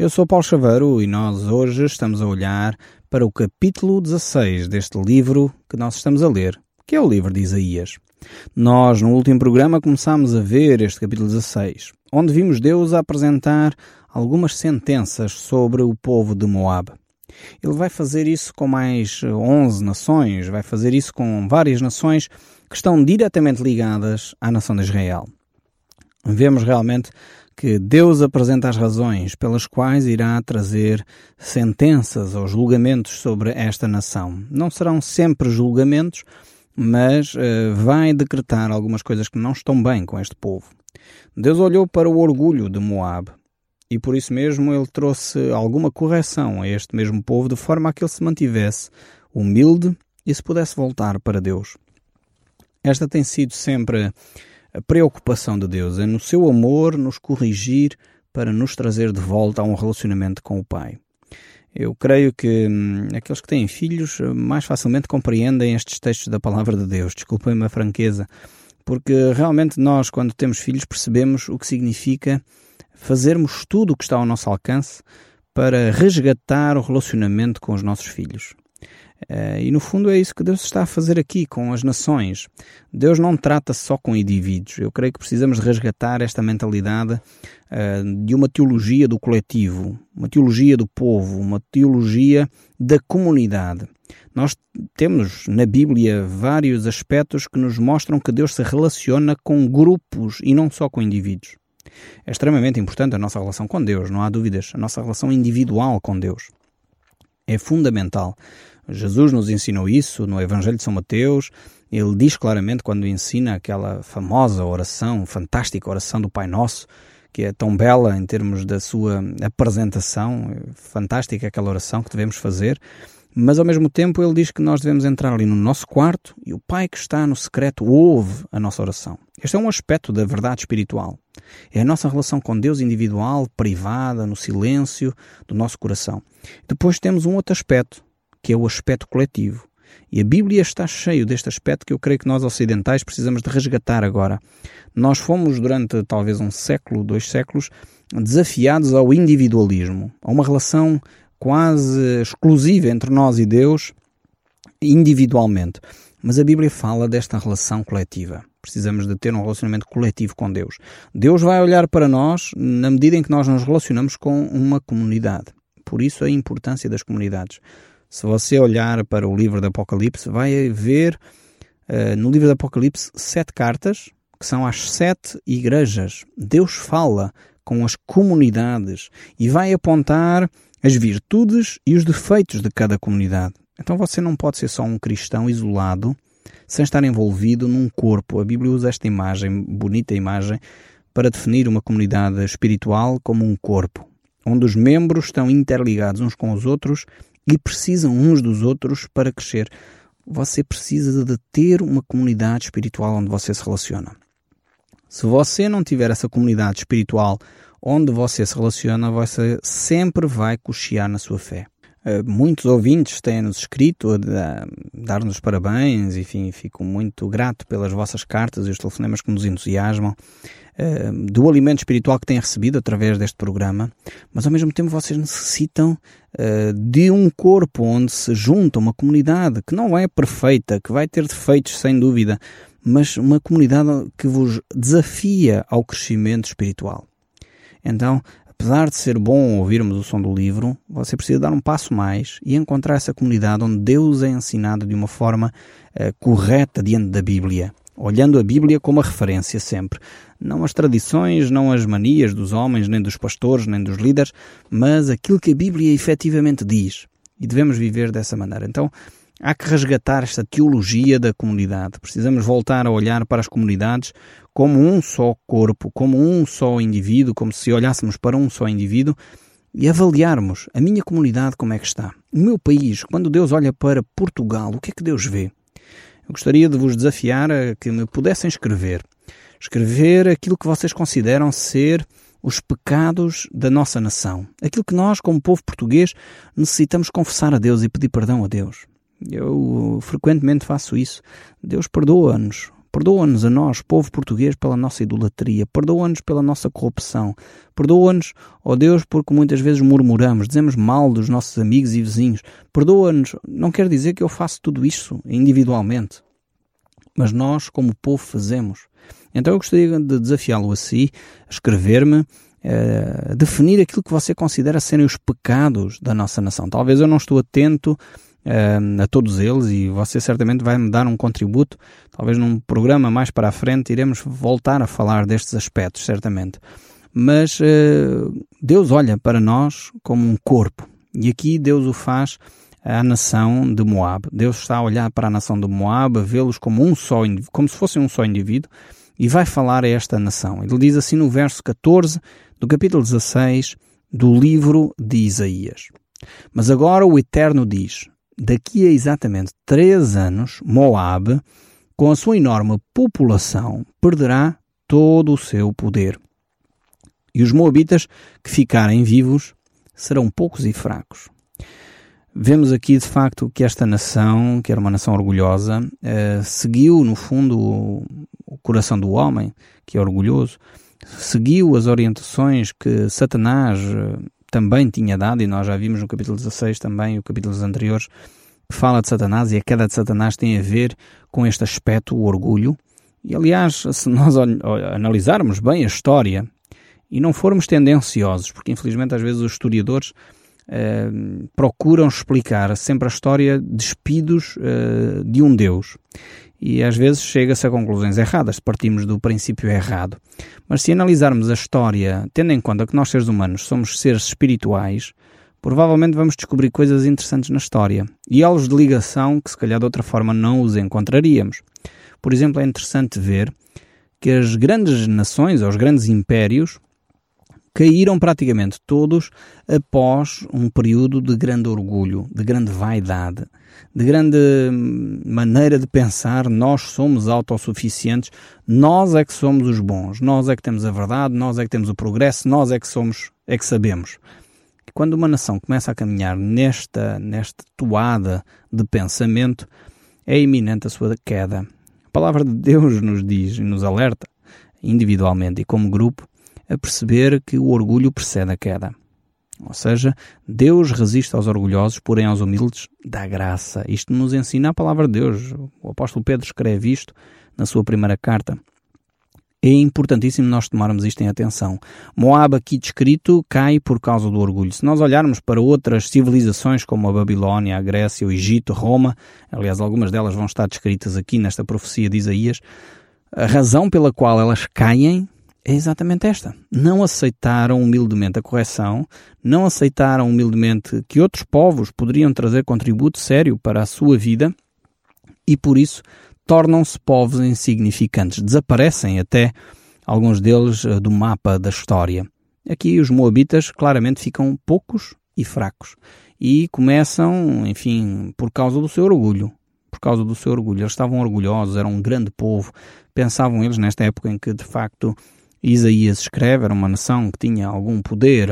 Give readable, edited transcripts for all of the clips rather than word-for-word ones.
Eu sou Paulo Chaveiro e nós hoje estamos a olhar para o capítulo 16 deste livro que nós estamos a ler, que é o livro de Isaías. Nós, no último programa, começámos a ver este capítulo 16, onde vimos Deus a apresentar algumas sentenças sobre o povo de Moab. Ele vai fazer isso com mais 11 nações, vai fazer isso com várias nações que estão diretamente ligadas à nação de Israel. Vemos realmente que Deus apresenta as razões pelas quais irá trazer sentenças ou julgamentos sobre esta nação. Não serão sempre julgamentos, mas vai decretar algumas coisas que não estão bem com este povo. Deus olhou para o orgulho de Moab e por isso mesmo ele trouxe alguma correção a este mesmo povo de forma a que ele se mantivesse humilde e se pudesse voltar para Deus. Esta tem sido sempre a preocupação de Deus, é no seu amor nos corrigir para nos trazer de volta a um relacionamento com o Pai. Eu creio que aqueles que têm filhos mais facilmente compreendem estes textos da Palavra de Deus. Desculpem-me a franqueza, porque realmente nós, quando temos filhos, percebemos o que significa fazermos tudo o que está ao nosso alcance para resgatar o relacionamento com os nossos filhos. E no fundo é isso que Deus está a fazer aqui com as nações. Deus não trata só com indivíduos. Eu creio que precisamos de resgatar esta mentalidade de uma teologia do coletivo, uma teologia do povo, uma teologia da comunidade. Nós temos na Bíblia vários aspectos que nos mostram que Deus se relaciona com grupos e não só com indivíduos. É extremamente importante a nossa relação com Deus, não há dúvidas. A nossa relação individual com Deus é fundamental. Jesus nos ensinou isso no Evangelho de São Mateus. Ele diz claramente quando ensina aquela famosa oração, fantástica oração do Pai Nosso, que é tão bela em termos da sua apresentação, fantástica aquela oração que devemos fazer, mas ao mesmo tempo ele diz que nós devemos entrar ali no nosso quarto e o Pai que está no secreto ouve a nossa oração. Este é um aspecto da verdade espiritual. É a nossa relação com Deus individual, privada, no silêncio do nosso coração. Depois temos um outro aspecto, que é o aspecto coletivo. E a Bíblia está cheio deste aspecto que eu creio que nós ocidentais precisamos de resgatar agora. Nós fomos durante talvez um século, 2 séculos, desafiados ao individualismo, a uma relação quase exclusiva entre nós e Deus, individualmente. Mas a Bíblia fala desta relação coletiva. Precisamos de ter um relacionamento coletivo com Deus. Deus vai olhar para nós na medida em que nós nos relacionamos com uma comunidade. Por isso a importância das comunidades. Se você olhar para o livro do Apocalipse, vai ver no livro do Apocalipse 7 cartas, que são as 7 igrejas. Deus fala com as comunidades e vai apontar as virtudes e os defeitos de cada comunidade. Então você não pode ser só um cristão isolado, sem estar envolvido num corpo. A Bíblia usa esta imagem, bonita imagem, para definir uma comunidade espiritual como um corpo, onde os membros estão interligados uns com os outros e precisam uns dos outros para crescer. Você precisa de ter uma comunidade espiritual onde você se relaciona. Se você não tiver essa comunidade espiritual onde você se relaciona, você sempre vai cochear na sua fé. Muitos ouvintes têm-nos escrito a dar-nos parabéns, enfim, fico muito grato pelas vossas cartas e os telefonemas que nos entusiasmam, do alimento espiritual que têm recebido através deste programa, mas ao mesmo tempo vocês necessitam de um corpo onde se junta uma comunidade que não é perfeita, que vai ter defeitos sem dúvida, mas uma comunidade que vos desafia ao crescimento espiritual. Então, apesar de ser bom ouvirmos o som do livro, você precisa dar um passo mais e encontrar essa comunidade onde Deus é ensinado de uma forma correta diante da Bíblia, olhando a Bíblia como a referência sempre. Não as tradições, não as manias dos homens, nem dos pastores, nem dos líderes, mas aquilo que a Bíblia efetivamente diz. E devemos viver dessa maneira. Então, há que resgatar esta teologia da comunidade. Precisamos voltar a olhar para as comunidades como um só corpo, como um só indivíduo, como se olhássemos para um só indivíduo e avaliarmos a minha comunidade como é que está. O meu país, quando Deus olha para Portugal, o que é que Deus vê? Eu gostaria de vos desafiar a que me pudessem escrever aquilo que vocês consideram ser os pecados da nossa nação. Aquilo que nós, como povo português, necessitamos confessar a Deus e pedir perdão a Deus. Eu frequentemente faço isso. Deus perdoa-nos Perdoa-nos a nós, povo português, pela nossa idolatria. Perdoa-nos pela nossa corrupção. Perdoa-nos, ó Deus, porque muitas vezes murmuramos, dizemos mal dos nossos amigos e vizinhos. Perdoa-nos. Não quer dizer que eu faço tudo isso individualmente. Mas nós, como povo, fazemos. Então eu gostaria de desafiá-lo a si, a escrever-me, a definir aquilo que você considera serem os pecados da nossa nação. Talvez eu não estou atento a todos eles e você certamente vai me dar um contributo. Talvez num programa mais para a frente iremos voltar a falar destes aspectos, certamente. Mas Deus olha para nós como um corpo. E aqui Deus o faz à nação de Moab. Deus está a olhar para a nação de Moab, a vê-los como um só, como se fossem um só indivíduo, e vai falar a esta nação. Ele diz assim no verso 14 do capítulo 16 do livro de Isaías: Mas agora o Eterno diz: daqui a exatamente 3 anos, Moab, com a sua enorme população, perderá todo o seu poder. E os moabitas que ficarem vivos serão poucos e fracos. Vemos aqui, de facto, que esta nação, que era uma nação orgulhosa, seguiu, no fundo, o coração do homem, que é orgulhoso, seguiu as orientações que Satanás também tinha dado, e nós já vimos no capítulo 16 também, o capítulos anteriores, que fala de Satanás, e a queda de Satanás tem a ver com este aspecto, o orgulho. E, aliás, se nós analisarmos bem a história e não formos tendenciosos, porque, infelizmente, às vezes os historiadores procuram explicar sempre a história despidos de um Deus. E às vezes chega-se a conclusões erradas, partimos do princípio errado. Mas se analisarmos a história, tendo em conta que nós seres humanos somos seres espirituais, provavelmente vamos descobrir coisas interessantes na história. E elos de ligação que se calhar de outra forma não os encontraríamos. Por exemplo, é interessante ver que as grandes nações, ou os grandes impérios, caíram praticamente todos após um período de grande orgulho, de grande vaidade, de grande maneira de pensar: nós somos autossuficientes, nós é que somos os bons, nós é que temos a verdade, nós é que temos o progresso, nós é que somos, é que sabemos. E quando uma nação começa a caminhar nesta toada de pensamento, é iminente a sua queda. A palavra de Deus nos diz e nos alerta, individualmente e como grupo, a perceber que o orgulho precede a queda. Ou seja, Deus resiste aos orgulhosos, porém aos humildes dá graça. Isto nos ensina a palavra de Deus. O apóstolo Pedro escreve isto na sua primeira carta. É importantíssimo nós tomarmos isto em atenção. Moab, aqui descrito, cai por causa do orgulho. Se nós olharmos para outras civilizações como a Babilónia, a Grécia, o Egito, Roma, aliás, algumas delas vão estar descritas aqui nesta profecia de Isaías, a razão pela qual elas caem é exatamente esta. Não aceitaram humildemente a correção, não aceitaram humildemente que outros povos poderiam trazer contributo sério para a sua vida e, por isso, tornam-se povos insignificantes. Desaparecem até alguns deles do mapa da história. Aqui os moabitas claramente ficam poucos e fracos e começam, enfim, por causa do seu orgulho. Por causa do seu orgulho. Eles estavam orgulhosos, eram um grande povo. Pensavam eles nesta época em que, de facto, Isaías escreve, era uma nação que tinha algum poder,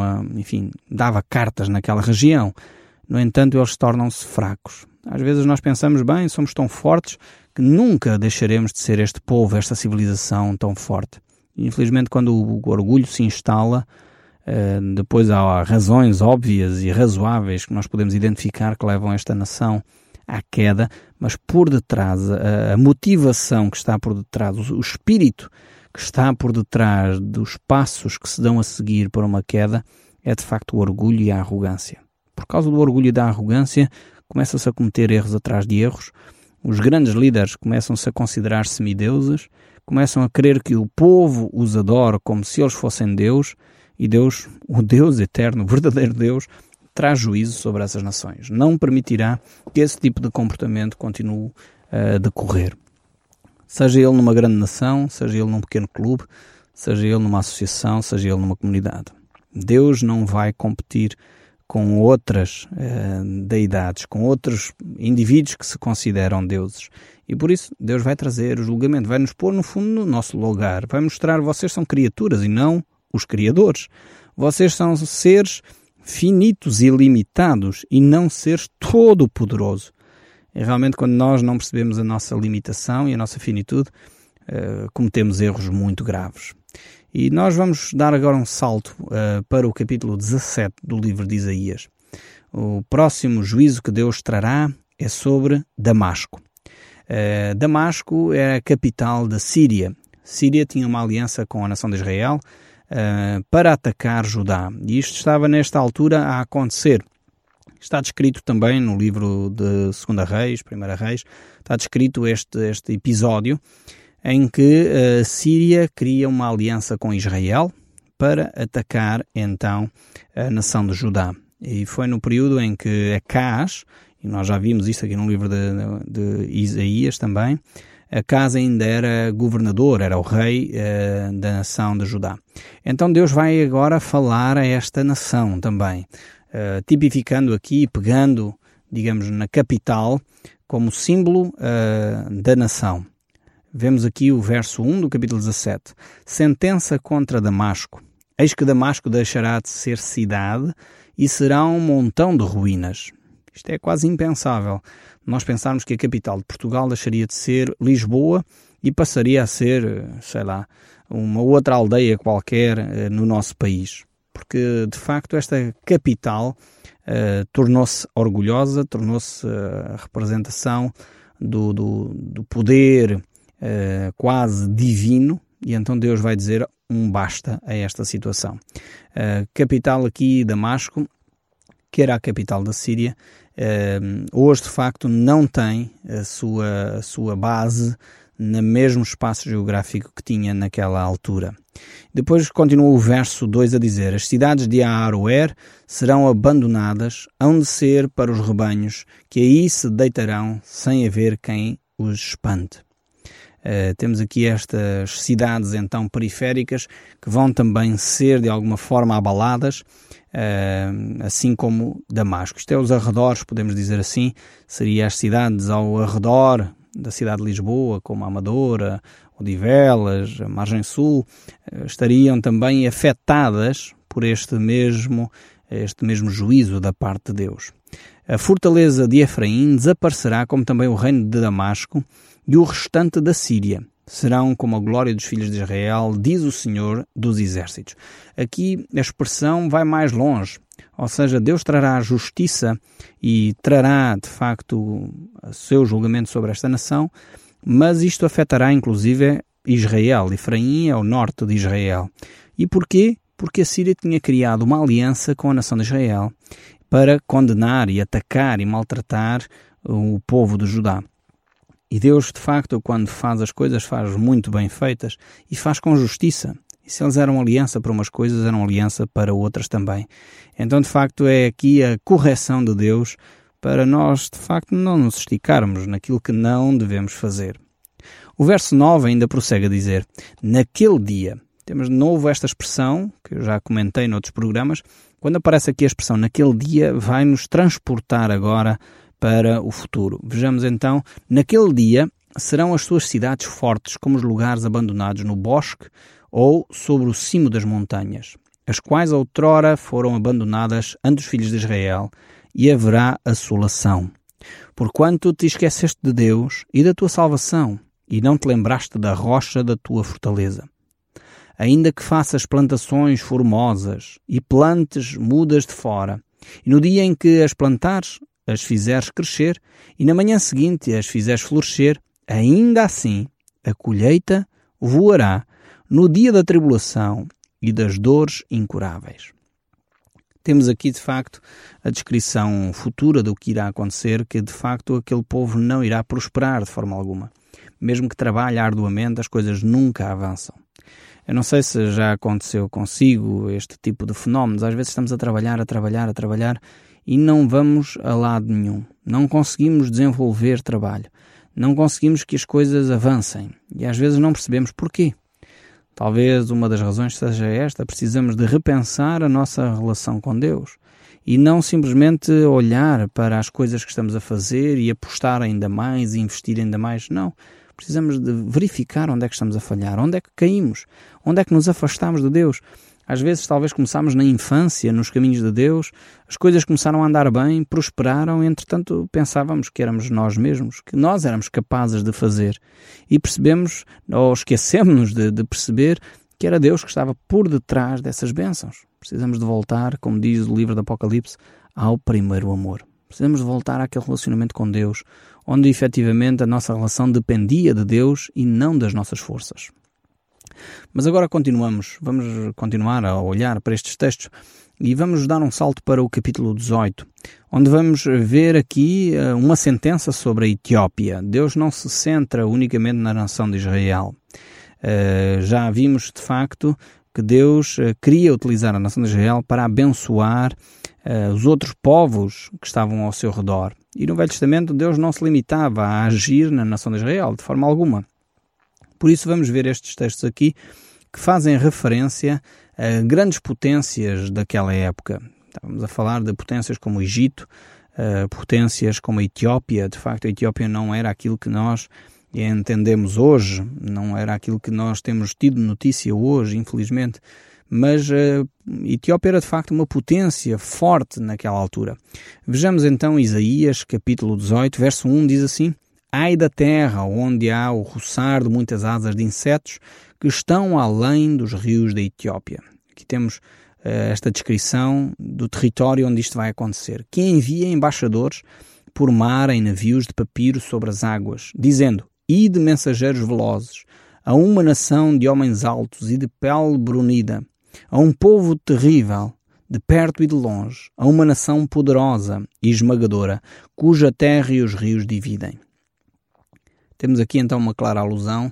dava cartas naquela região. No entanto, eles tornam-se fracos. Às vezes nós pensamos, bem, somos tão fortes que nunca deixaremos de ser este povo, esta civilização tão forte. E, infelizmente, quando o orgulho se instala, depois há razões óbvias e razoáveis que nós podemos identificar que levam esta nação à queda, mas por detrás, a motivação que está por detrás, o espírito que está por detrás dos passos que se dão a seguir para uma queda, é de facto o orgulho e a arrogância. Por causa do orgulho e da arrogância, começa-se a cometer erros atrás de erros, os grandes líderes começam-se a considerar semideuses, começam a crer que o povo os adora como se eles fossem Deus, e Deus, o Deus eterno, o verdadeiro Deus, traz juízo sobre essas nações. Não permitirá que esse tipo de comportamento continue a decorrer. Seja ele numa grande nação, seja ele num pequeno clube, seja ele numa associação, seja ele numa comunidade. Deus não vai competir com outras deidades, com outros indivíduos que se consideram deuses. E por isso Deus vai trazer o julgamento, vai nos pôr no fundo no nosso lugar, vai mostrar: vocês são criaturas e não os criadores. Vocês são seres finitos e limitados e não seres todo-poderoso. E realmente quando nós não percebemos a nossa limitação e a nossa finitude, cometemos erros muito graves. E nós vamos dar agora um salto para o capítulo 17 do livro de Isaías. O próximo juízo que Deus trará é sobre Damasco. Damasco é a capital da Síria. Síria tinha uma aliança com a nação de Israel para atacar Judá. E isto estava nesta altura a acontecer. Está descrito também no livro de 2 Reis, 1 Reis, está descrito este episódio em que a Síria cria uma aliança com Israel para atacar então a nação de Judá. E foi no período em que Acaz, e nós já vimos isto aqui no livro de Isaías também, Acaz ainda era governador, era o rei da nação de Judá. Então Deus vai agora falar a esta nação também, tipificando aqui, pegando, digamos, na capital como símbolo da nação. Vemos aqui o verso 1 do capítulo 17. Sentença contra Damasco. Eis que Damasco deixará de ser cidade e será um montão de ruínas. Isto é quase impensável. Nós pensarmos que a capital de Portugal deixaria de ser Lisboa e passaria a ser, sei lá, uma outra aldeia qualquer no nosso país. Porque, de facto, esta capital tornou-se orgulhosa, tornou-se a representação do poder quase divino, e então Deus vai dizer um basta a esta situação. A capital aqui, Damasco, que era a capital da Síria, hoje de facto não tem a sua base no mesmo espaço geográfico que tinha naquela altura. Depois continua o verso 2 a dizer: as cidades de Aroer serão abandonadas, hão de ser para os rebanhos, que aí se deitarão sem haver quem os espante. Temos aqui estas cidades então periféricas que vão também ser de alguma forma abaladas, assim como Damasco. Isto é os arredores, podemos dizer assim, seria as cidades ao arredor da cidade de Lisboa, como a Amadora, Odivelas, a Margem Sul, estariam também afetadas por este mesmo juízo da parte de Deus. A fortaleza de Efraim desaparecerá, como também o reino de Damasco, e o restante da Síria serão como a glória dos filhos de Israel, diz o Senhor dos Exércitos. Aqui a expressão vai mais longe, ou seja, Deus trará justiça e trará, de facto, o seu julgamento sobre esta nação, mas isto afetará, inclusive, Israel. Efraim é o norte de Israel. E porquê? Porque a Síria tinha criado uma aliança com a nação de Israel para condenar e atacar e maltratar o povo de Judá. E Deus, de facto, quando faz as coisas, faz muito bem feitas e faz com justiça. E se eles eram aliança para umas coisas, eram aliança para outras também. Então, de facto, é aqui a correção de Deus para nós, de facto, não nos esticarmos naquilo que não devemos fazer. O verso 9 ainda prossegue a dizer: naquele dia. Temos de novo esta expressão, que eu já comentei noutros programas. Quando aparece aqui a expressão naquele dia, vai nos transportar agora para o futuro. Vejamos então, naquele dia serão as suas cidades fortes como os lugares abandonados no bosque ou sobre o cimo das montanhas, as quais outrora foram abandonadas ante os filhos de Israel, e haverá assolação. Porquanto te esqueceste de Deus e da tua salvação, e não te lembraste da rocha da tua fortaleza. Ainda que faças plantações formosas e plantes mudas de fora, e no dia em que as plantares, as fizeres crescer, e na manhã seguinte as fizeres florescer, ainda assim a colheita voará no dia da tribulação e das dores incuráveis. Temos aqui, de facto, a descrição futura do que irá acontecer, que, de facto, aquele povo não irá prosperar de forma alguma. Mesmo que trabalhe arduamente, as coisas nunca avançam. Eu não sei se já aconteceu consigo este tipo de fenómenos. Às vezes estamos a trabalhar e não vamos a lado nenhum. Não conseguimos desenvolver trabalho. Não conseguimos que as coisas avancem. E às vezes não percebemos porquê. Talvez uma das razões seja esta: precisamos de repensar a nossa relação com Deus e não simplesmente olhar para as coisas que estamos a fazer e apostar ainda mais e investir ainda mais. Não. Precisamos de verificar onde é que estamos a falhar, onde é que caímos, onde é que nos afastamos de Deus. Às vezes, talvez começámos na infância, nos caminhos de Deus, as coisas começaram a andar bem, prosperaram, entretanto pensávamos que éramos nós mesmos, que nós éramos capazes de fazer. E percebemos, ou esquecemos-nos de perceber, que era Deus que estava por detrás dessas bênçãos. Precisamos de voltar, como diz o livro do Apocalipse, ao primeiro amor. Precisamos de voltar àquele relacionamento com Deus, onde efetivamente a nossa relação dependia de Deus e não das nossas forças. Mas agora vamos continuar a olhar para estes textos e vamos dar um salto para o capítulo 18, onde vamos ver aqui uma sentença sobre a Etiópia. Deus não se centra unicamente na nação de Israel. Já vimos, de facto, que Deus queria utilizar a nação de Israel para abençoar os outros povos que estavam ao seu redor. E no Velho Testamento Deus não se limitava a agir na nação de Israel, de forma alguma. Por isso vamos ver estes textos aqui que fazem referência a grandes potências daquela época. Estávamos a falar de potências como o Egito, potências como a Etiópia. De facto, a Etiópia não era aquilo que nós entendemos hoje, não era aquilo que nós temos tido notícia hoje, infelizmente. Mas a Etiópia era de facto uma potência forte naquela altura. Vejamos então Isaías, capítulo 18, verso 1, diz assim: Ai da terra, onde há o roçar de muitas asas de insetos que estão além dos rios da Etiópia. Aqui temos esta descrição do território onde isto vai acontecer. Que envia embaixadores por mar em navios de papiro sobre as águas, dizendo: Ide mensageiros velozes, a uma nação de homens altos e de pele brunida, a um povo terrível, de perto e de longe, a uma nação poderosa e esmagadora, cuja terra e os rios dividem. Temos aqui então uma clara alusão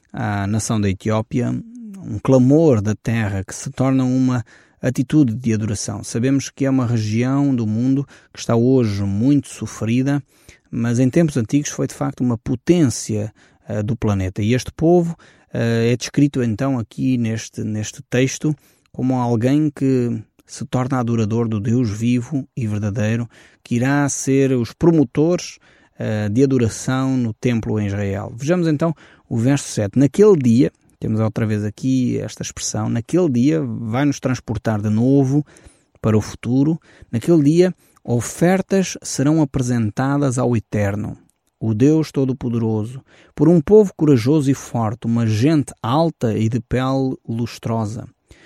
à nação da Etiópia, um clamor da terra que se torna uma atitude de adoração. Sabemos que é uma região do mundo que está hoje muito sofrida, mas em tempos antigos foi de facto uma potência do planeta. E este povo é descrito então aqui neste texto como alguém que se torna adorador do Deus vivo e verdadeiro, que irá ser os promotores de adoração no templo em Israel. Vejamos então o verso 7. Naquele dia, temos outra vez aqui esta expressão, naquele dia vai-nos transportar de novo para o futuro. Naquele dia, ofertas serão apresentadas ao Eterno, o Deus Todo-Poderoso, por um povo corajoso e forte, uma gente alta e de pele lustrosa.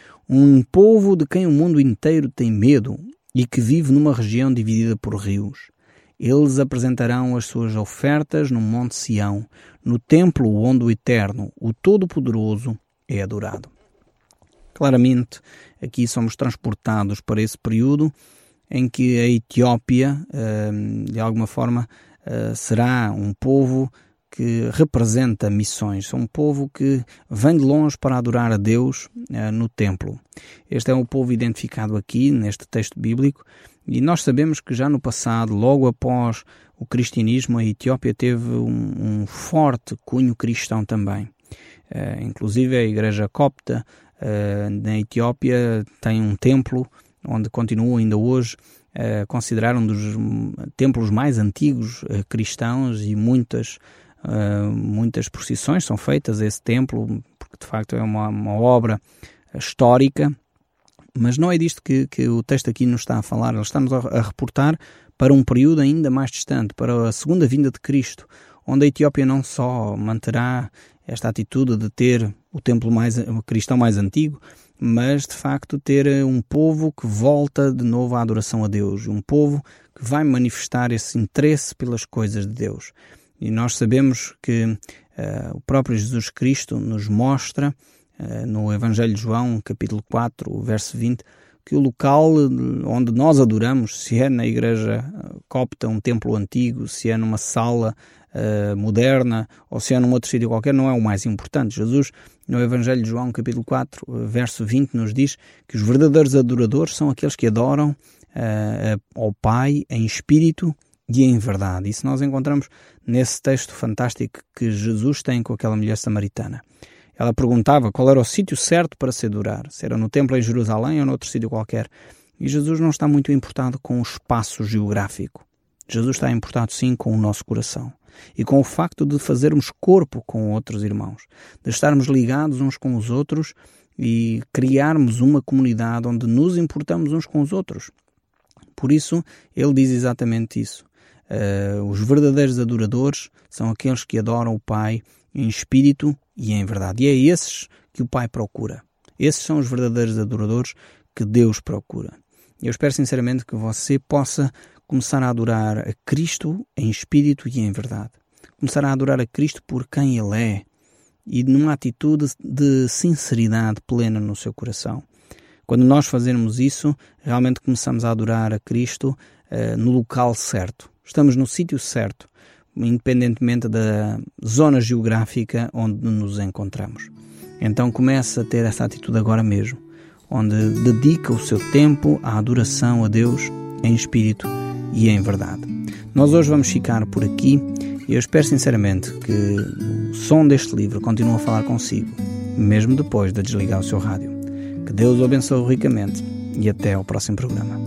Um povo de quem o mundo inteiro tem medo e que vive numa região dividida por rios. Eles apresentarão as suas ofertas no Monte Sião, no templo onde o Eterno, o Todo-Poderoso, é adorado. Claramente, aqui somos transportados para esse período em que a Etiópia, de alguma forma, será um povo que representa missões. É um povo que vem de longe para adorar a Deus no templo. Este é um povo identificado aqui, neste texto bíblico, e nós sabemos que já no passado, logo após o cristianismo, a Etiópia teve um forte cunho cristão também. Inclusive a igreja copta na Etiópia tem um templo onde continua ainda hoje considerar um dos templos mais antigos cristãos, e muitas procissões são feitas a esse templo, porque de facto é uma obra histórica. Mas não é disto que o texto aqui nos está a falar. Ele está-nos a reportar para um período ainda mais distante, para a segunda vinda de Cristo, onde a Etiópia não só manterá esta atitude de ter o templo cristão mais antigo, mas de facto ter um povo que volta de novo à adoração a Deus, um povo que vai manifestar esse interesse pelas coisas de Deus. E nós sabemos que o próprio Jesus Cristo nos mostra no Evangelho de João, capítulo 4, verso 20, que o local onde nós adoramos, se é na igreja copta, um templo antigo, se é numa sala moderna, ou se é num outro sítio qualquer, não é o mais importante. Jesus, no Evangelho de João, capítulo 4, verso 20, nos diz que os verdadeiros adoradores são aqueles que adoram ao Pai em espírito e em verdade. Isso nós encontramos nesse texto fantástico que Jesus tem com aquela mulher samaritana. Ela perguntava qual era o sítio certo para se adorar, se era no templo em Jerusalém ou noutro sítio qualquer. E Jesus não está muito importado com o espaço geográfico. Jesus está importado sim com o nosso coração e com o facto de fazermos corpo com outros irmãos, de estarmos ligados uns com os outros e criarmos uma comunidade onde nos importamos uns com os outros. Por isso, ele diz exatamente isso. Os verdadeiros adoradores são aqueles que adoram o Pai em espírito e em verdade. E é esses que o Pai procura. Esses são os verdadeiros adoradores que Deus procura. Eu espero sinceramente que você possa começar a adorar a Cristo em espírito e em verdade. Começar a adorar a Cristo por quem Ele é e numa atitude de sinceridade plena no seu coração. Quando nós fazermos isso, realmente começamos a adorar a Cristo no local certo. Estamos no sítio certo, independentemente da zona geográfica onde nos encontramos. Então comece a ter essa atitude agora mesmo, onde dedica o seu tempo à adoração a Deus em espírito e em verdade. Nós hoje vamos ficar por aqui e eu espero sinceramente que o som deste livro continue a falar consigo, mesmo depois de desligar o seu rádio. Que Deus o abençoe ricamente e até ao próximo programa.